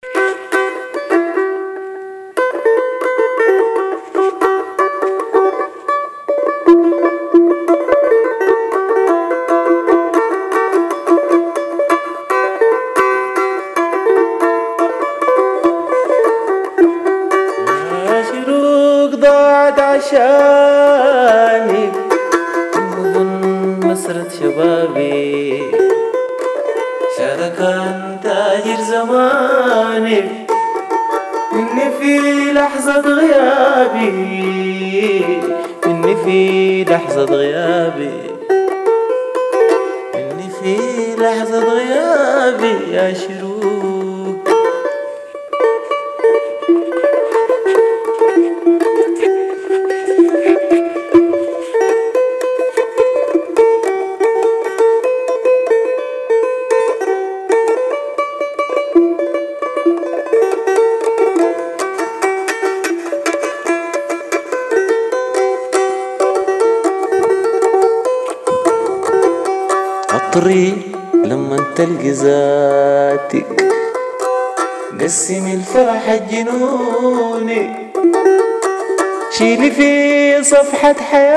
ضاعت عشانك المدن مسرة شبابي، شاركان تاجر زمانك مني في لحظة غيابي، مني في لحظة غيابي، مني في لحظة غيابي يا شروق. عطري لما تلقي ذاتك قسم الفرح الجنوني، شيلي في صفحة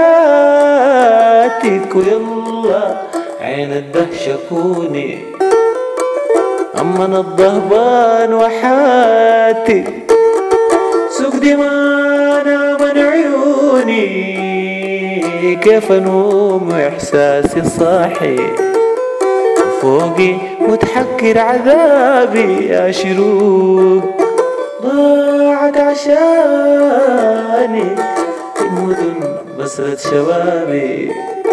حياتك ويلا عين الدهشة كوني، أمن الضهبان وحاتك سوق دمانا من عيوني، كيف انوم واحساسي صاحي فوقي متحكر عذابي يا شروق. ضاعت عشاني المدن مسرة شبابي،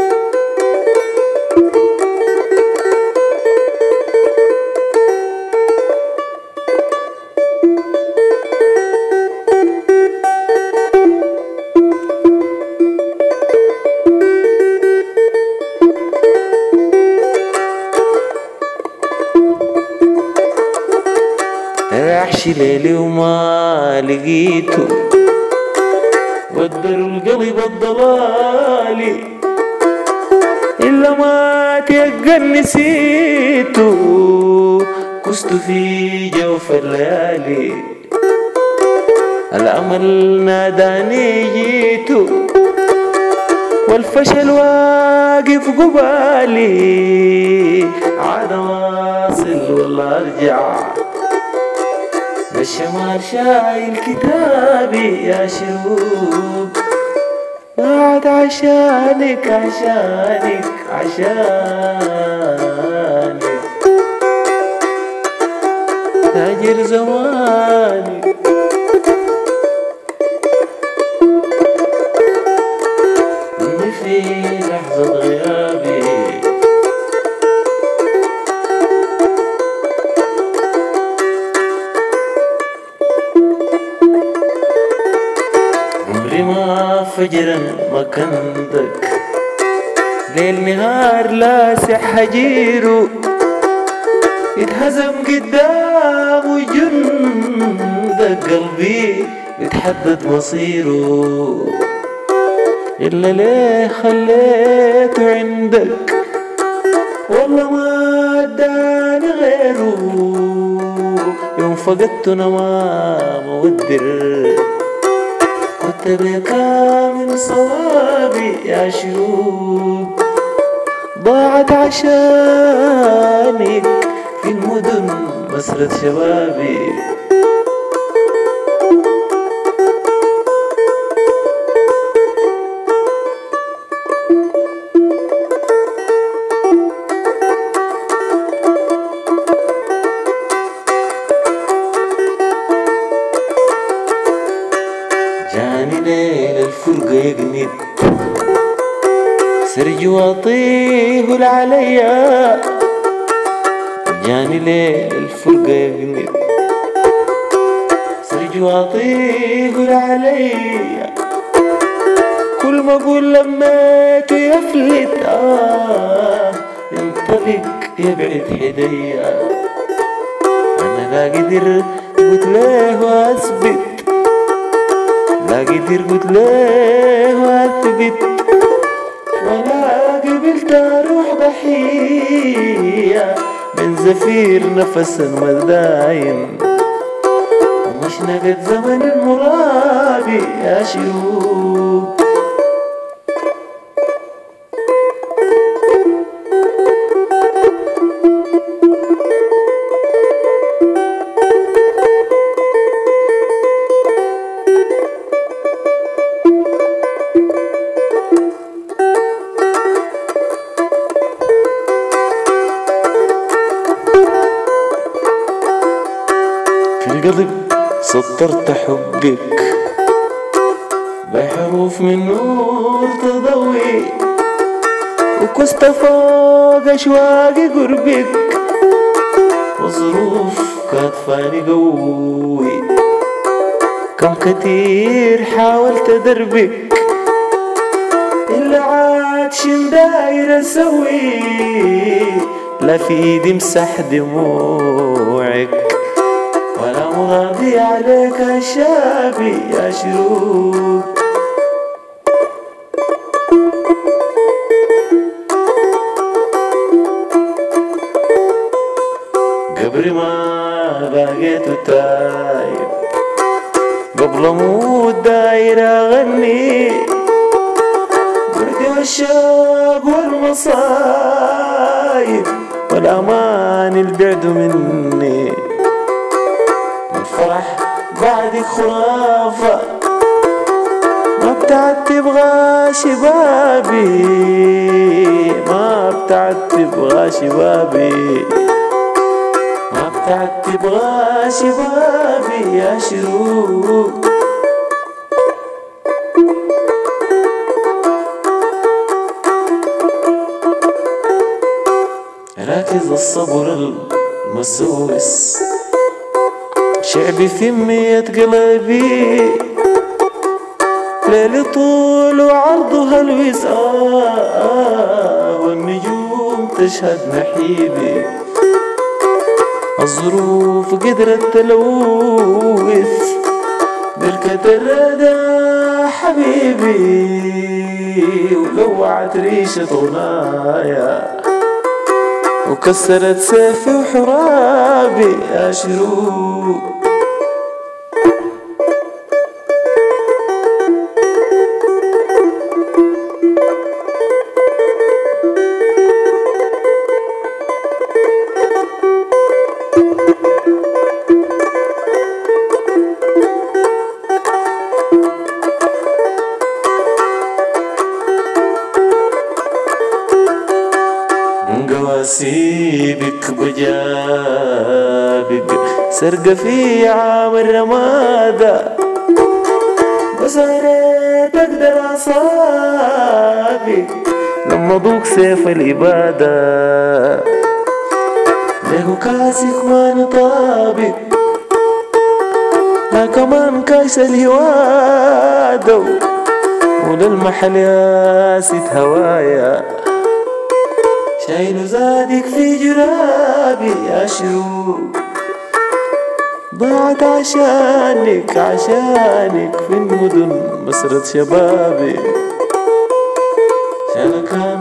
راحش ليلي وما لقيته ودر القلب الضلالي، إلا ما تيقن نسيته كست في جوف الليالي، الأمل ناداني جيته والفشل واقف قبالي، عاد واصل والله ارجع الشمال شايل كتابي يا شروق. ضاعت عشانك عشانك عشانك تاجر زمانك، مني في لحظة غيابي ما فجرا ما كندك، ليل نهار لاسع حجيره يتهزم قدامه جندك، قلبي بتحدد مصيره إلا ليه خليته عندك، والله ما اداني غيره، يوم فقدته انا ما مودر كنت بكا من صوابي يا شروق. ضاعت عشانك في المدن مسرة شبابي، جاني ليل الفرقة يقند سرج واطيه العليا، جاني ليل الفرقة يقند سرج واطيه العليا، كل ما اقول لميته يفلت ينطلق يبعد حديا، انا لا قدر قلت له واثبت، لا قدر قلت له واثبت، ولا قبلت اروح ضحية من زفير نفس مداين، عشنا قد زمن المرابي يا شروق. في القلب سطرت حبك بحروف من نور تضوي، وكست فوق أشواقي قربك، وظروف كاتفاني قوي. كم كتير حاولت أدربك إلا عاد شن داير أسوي، لا في إيدي مسح دموعك ولا مغاضي عليك يا شابي يا شروق. قبل ما بقيت تايب قبل اموت داير اغني، بعدي والشوق والمصايب والامان البعد مني. الفرح بعدك خرافة ما ابتعدت تبغى شبابي، ما ابتعدت تبغى شبابي، ما ابتعدت تبغى شبابي يا شروق. راكز الصبر المسوس شعبي في مية قلبي، ليل طول وعرضها الوز والنجوم تشهد نحيبي. الظروف قدرت تلوث بركة الردى حبيبي، ولوعت ريشة غنايا وكسرت سيفي وحرابي يا شروق. قواسيبك بجابك سرقة في عام الرمادة، بس عريت اقدر اصابك لما ضوق سيف الإبادة. ليه كاسك ما نطابك لا كمان كاس الهوادة، وللمحل يا ست هوايا شايل زادك في جرابي يا شروق. ضاعت عشانك عشانك في المدن مسرة شبابي، شانك